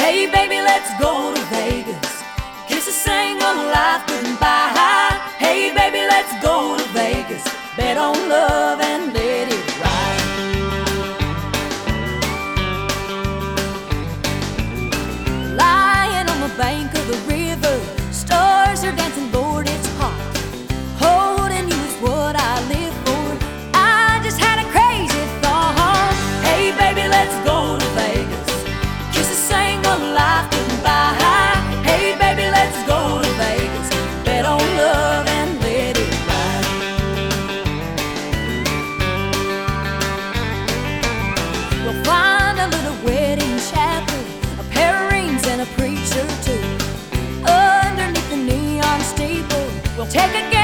Hey baby, let's go to Vegas. Kisses sing a life goodbye. Hey baby, let's go to Vegas. Bet on love and let it ride. Lying on the bank of the river, stars are dancing, Lord, it's hot. Holding you is what I live for. I just had a crazy thought. Hey baby, let's go to Vegas. Kisses sing a life goodbye. Hey baby, let's go to Vegas. Bet on love and let it ride. We'll find a little wedding chapel, a pair of rings and a preacher too. Underneath the neon steeple, we'll take a